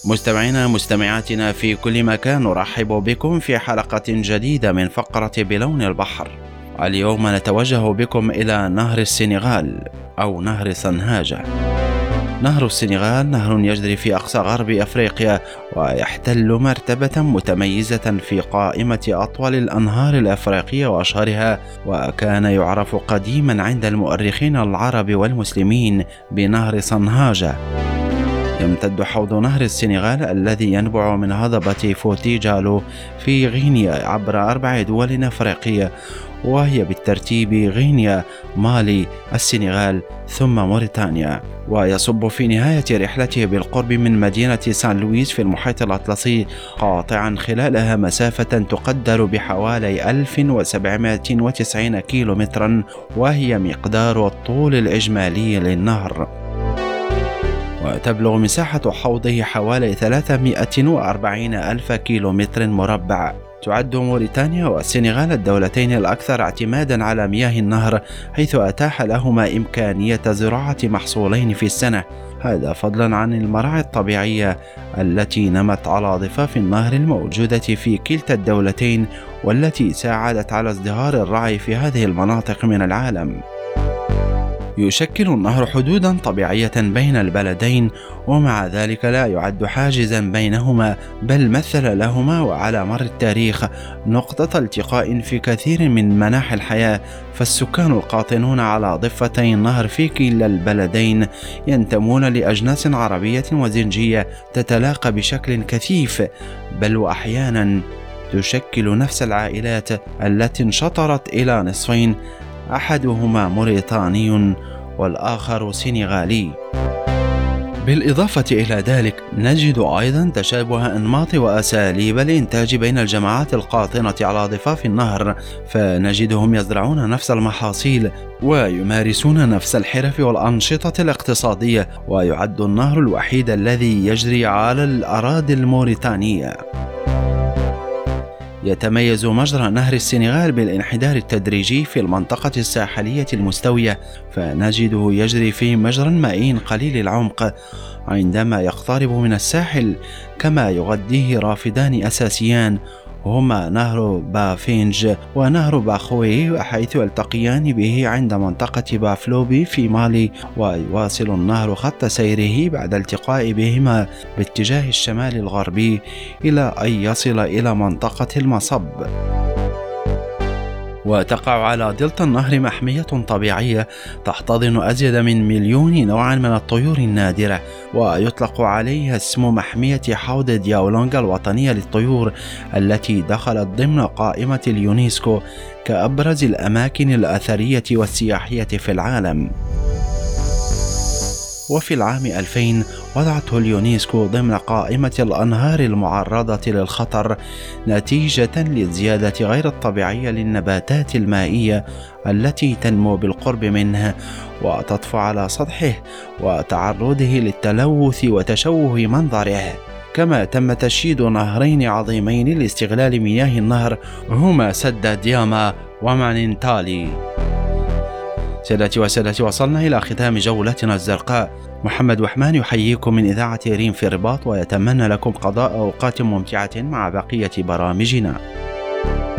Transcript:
مستمعينا مستمعاتنا في كل مكان، نرحب بكم في حلقة جديدة من فقرة بلون البحر. اليوم نتوجه بكم إلى نهر السنغال أو نهر سنهاجة. نهر السنغال نهر يجري في أقصى غرب أفريقيا، ويحتل مرتبة متميزة في قائمة أطول الأنهار الأفريقية وأشهرها، وكان يعرف قديما عند المؤرخين العرب والمسلمين بنهر سنهاجة. يمتد حوض نهر السنغال الذي ينبع من هضبة فوتي جالو في غينيا عبر 4 دول أفريقية، وهي بالترتيب غينيا، مالي، السنغال ثم موريتانيا، ويصب في نهاية رحلته بالقرب من مدينة سان لويس في المحيط الأطلسي، قاطعا خلالها مسافة تقدر بحوالي 1790 كيلومترا، وهي مقدار الطول الإجمالي للنهر. وتبلغ مساحة حوضه حوالي 340 ألف كيلومتر مربع. تعد موريتانيا والسنغال الدولتين الأكثر اعتمادا على مياه النهر، حيث أتاح لهما إمكانية زراعة محصولين في السنة، هذا فضلا عن المراعي الطبيعية التي نمت على ضفاف النهر الموجودة في كلتا الدولتين، والتي ساعدت على ازدهار الرعي في هذه المناطق من العالم. يشكل النهر حدودا طبيعية بين البلدين، ومع ذلك لا يعد حاجزا بينهما، بل مثل لهما وعلى مر التاريخ نقطة التقاء في كثير من مناحي الحياة. فالسكان القاطنون على ضفتي النهر في كلا البلدين ينتمون لأجناس عربية وزنجية تتلاقى بشكل كثيف، بل وأحيانا تشكل نفس العائلات التي انشطرت إلى نصفين، أحدهما موريتاني والآخر سنغالي. بالإضافة إلى ذلك نجد أيضا تشابه أنماط وأساليب الإنتاج بين الجماعات القاطنة على ضفاف النهر، فنجدهم يزرعون نفس المحاصيل ويمارسون نفس الحرف والأنشطة الاقتصادية، ويعد النهر الوحيد الذي يجري على الأراضي الموريتانية. يتميز مجرى نهر السنغال بالانحدار التدريجي في المنطقة الساحلية المستوية، فنجده يجري في مجرى مائي قليل العمق عندما يقترب من الساحل، كما يغذيه رافدان أساسيان هما نهر بافينج ونهر باخوي، حيث يلتقيان به عند منطقة بافلوبي في مالي، ويواصل النهر خط سيره بعد التقاء بهما باتجاه الشمال الغربي إلى أن يصل إلى منطقة المصب. وتقع على دلتا النهر محمية طبيعية تحتضن أزيد من 1,000,000 نوع من الطيور النادرة، ويطلق عليها اسم محمية حوض دياولونغ الوطنية للطيور، التي دخلت ضمن قائمة اليونسكو كأبرز الأماكن الأثرية والسياحية في العالم. وفي العام 2000 وضعته اليونسكو ضمن قائمة الأنهار المعرضة للخطر نتيجة للزيادة غير الطبيعية للنباتات المائية التي تنمو بالقرب منه وتطفو على سطحه، وتعرضه للتلوث وتشوه منظره. كما تم تشييد نهرين عظيمين لاستغلال مياه النهر، هما سد دياما ومانينتالي. سيداتي وسادتي، وصلنا إلى ختام جولتنا الزرقاء. محمد وحمان يحييكم من إذاعة ريم في الرباط، ويتمنى لكم قضاء أوقات ممتعة مع بقية برامجنا.